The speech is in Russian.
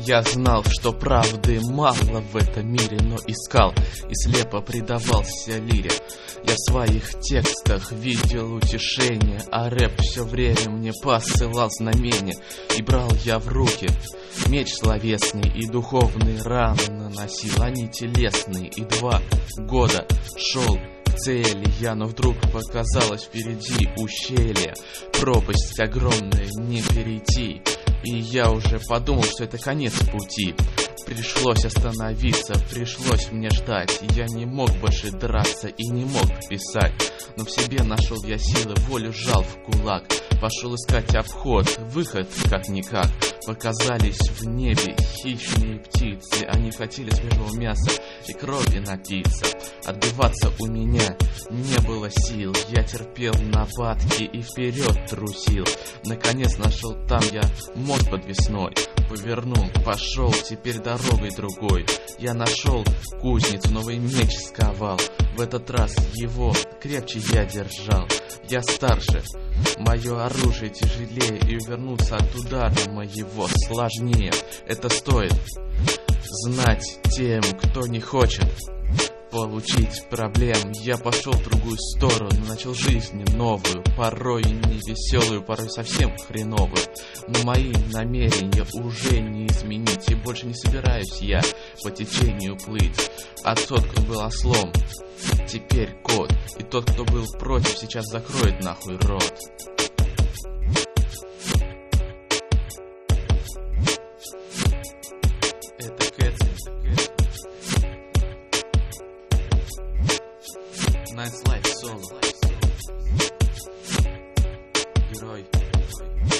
Я знал, что правды мало в этом мире, но искал и слепо предавался лире. Я в своих текстах видел утешение, а рэп все время мне посылал знамения. И брал я в руки меч словесный, и духовные раны наносил, они телесные. И 2 года шел к цели я, но вдруг показалось впереди ущелье, пропасть огромная, не перейти. И я уже подумал, что это конец пути. Пришлось остановиться, пришлось мне ждать. Я не мог больше драться и не мог писать. Но в себе нашел я силы, волю сжал в кулак. Пошел искать обход, выход как-никак. Показались в небе хищные птицы. Они хотели свежего мяса и крови напиться. Отбиваться у меня не было сил. Я терпел нападки и вперед трусил. Наконец нашел там я мост подвесной. Повернул, пошел, теперь дорогой другой. Я нашел кузницу, новый меч сковал. В этот раз его крепче я держал. Я старше, мое оружие тяжелее, и увернуться от удара моего сложнее. Это стоит знать тем, кто не хочет получить проблем. Я пошел в другую сторону, начал жизнь новую, порой не веселую, порой совсем хреновую. Но мои намерения уже не изменить, и больше не собираюсь я по течению плыть. А тот, кто был ослом, теперь кот, и тот, кто был против, сейчас закроет нахуй рот. Это Кэтс. Nice Life Solo. Герой.